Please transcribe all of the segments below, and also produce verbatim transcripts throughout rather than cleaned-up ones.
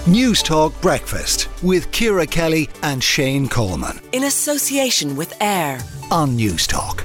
News Talk Breakfast with Ciara Kelly and Shane Coleman. In association with AIR on News Talk.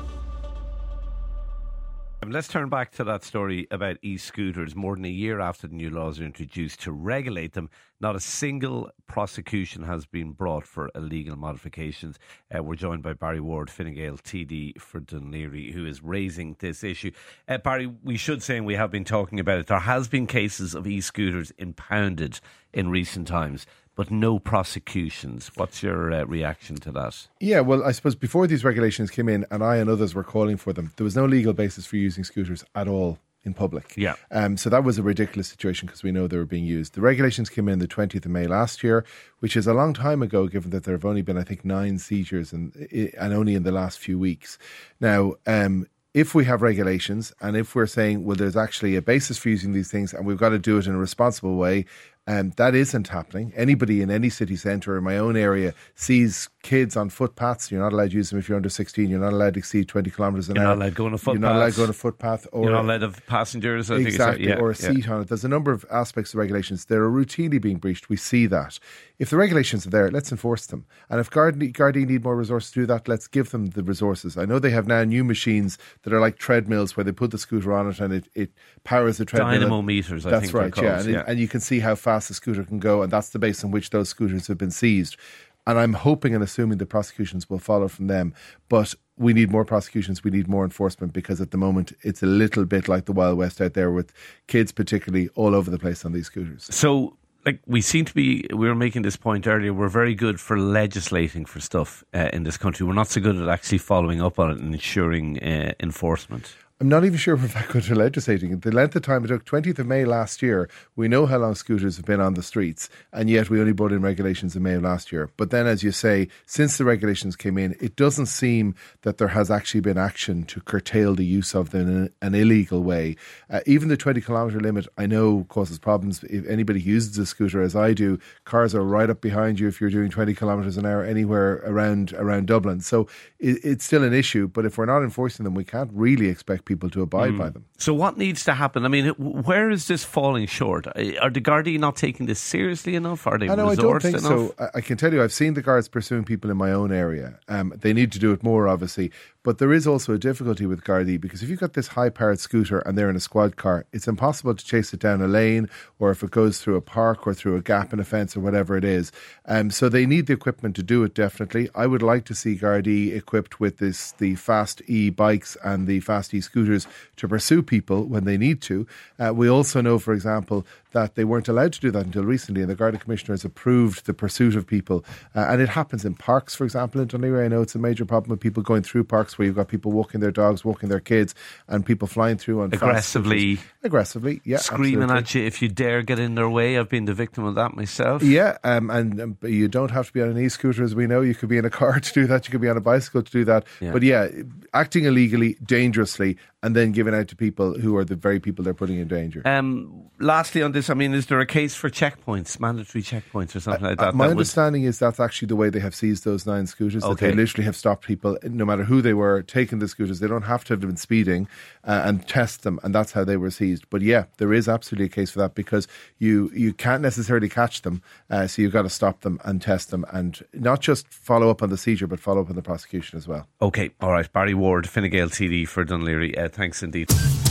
Let's turn back to that story about e-scooters. More than a year after the new laws are introduced to regulate them, not a single prosecution has been brought for illegal modifications. Uh, we're joined by Barry Ward, Fine Gael T D for Dún Laoghaire, who is raising this issue. Uh, Barry, we should say, and we have been talking about it, there has been cases of e-scooters impounded in recent times, but no prosecutions. What's your uh, reaction to that? Yeah, well, I suppose before these regulations came in, and I and others were calling for them, there was no legal basis for using scooters at all in public. Yeah. Um, so that was a ridiculous situation because we know they were being used. The regulations came in the twentieth of May last year, which is a long time ago, given that there have only been, I think, nine seizures and, and only in the last few weeks. Now, um, if we have regulations and if we're saying, well, there's actually a basis for using these things and we've got to do it in a responsible way, Um, that isn't happening. Anybody in any city centre or in my own area sees kids on footpaths. You're not allowed to use them if you're under sixteen. You're not allowed to exceed twenty kilometres an You're hour. You're not allowed to go on a footpath. You're not allowed to go on a footpath. Or You're not allowed to have passengers. I exactly, think yeah, or a seat yeah. on it. There's a number of aspects of regulations that are routinely being breached. We see that. If the regulations are there, let's enforce them. And if Gardaí, Gardaí need more resources to do that, let's give them the resources. I know they have now new machines that are like treadmills where they put the scooter on it and it, it powers the treadmill. Dynamo meters, I that's think right, they're yeah. called, And, yeah. it, and you can see how fast the scooter can go, and that's the base on which those scooters have been seized. And I'm hoping and assuming the prosecutions will follow from them. But we need more prosecutions, we need more enforcement, because at the moment it's a little bit like the Wild West out there with kids particularly all over the place on these scooters. So, like, we seem to be, we were making this point earlier, we're very good for legislating for stuff uh, in this country. We're not so good at actually following up on it and ensuring uh, enforcement. I'm not even sure if that good for legislating. The length of time it took, twentieth of May last year, we know how long scooters have been on the streets, and yet we only brought in regulations in May of last year. But then, as you say, since the regulations came in, it doesn't seem that there has actually been action to curtail the use of them in an illegal way. Uh, even the twenty kilometre limit, I know, causes problems. If anybody uses a scooter, as I do, cars are right up behind you if you're doing twenty kilometres an hour anywhere around around Dublin. So it, it's still an issue, but if we're not enforcing them, we can't really expect people to abide mm. by them. So what needs to happen? I mean, where is this falling short? Are the Gardaí not taking this seriously enough? Are they I know, I don't think enough? so. I can tell you, I've seen the guards pursuing people in my own area. Um, they need to do it more, obviously. But there is also a difficulty with Gardaí, because if you've got this high-powered scooter and they're in a squad car, it's impossible to chase it down a lane, or if it goes through a park or through a gap in a fence or whatever it is. Um, so they need the equipment to do it, definitely. I would like to see Gardaí equipped with this, the fast e-bikes and the fast e-scooters to pursue people when they need to. Uh, we also know, for example, that they weren't allowed to do that until recently, and the Garda Commissioner has approved the pursuit of people. Uh, and it happens in parks, for example, in Dún Laoghaire. I know it's a major problem with people going through parks where you've got people walking their dogs, walking their kids, and people flying through on aggressively. Fast aggressively, yeah. Screaming absolutely. at you if you dare get in their way. I've been the victim of that myself. Yeah, um, and um, you don't have to be on an e-scooter, as we know. You could be in a car to do that. You could be on a bicycle to do that. Yeah. But yeah, acting illegally, dangerously, and then giving out to people who are the very people they're putting in danger. Um, lastly on this, I mean, is there a case for checkpoints, mandatory checkpoints or something uh, like that? My that understanding would... is that's actually the way they have seized those nine scooters, okay. that they literally have stopped people, no matter who they were, taking the scooters. They don't have to have been speeding uh, and test them, and that's how they were seized. But yeah, there is absolutely a case for that, because you, you can't necessarily catch them, uh, so you've got to stop them and test them, and not just follow up on the seizure, but follow up on the prosecution as well. Okay, all right. Barry Ward, Fine Gael T D for Dún Laoghaire. Uh, thanks indeed.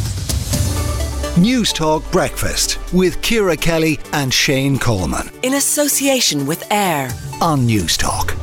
News Talk Breakfast with Ciara Kelly and Shane Coleman. In association with AIR on News Talk.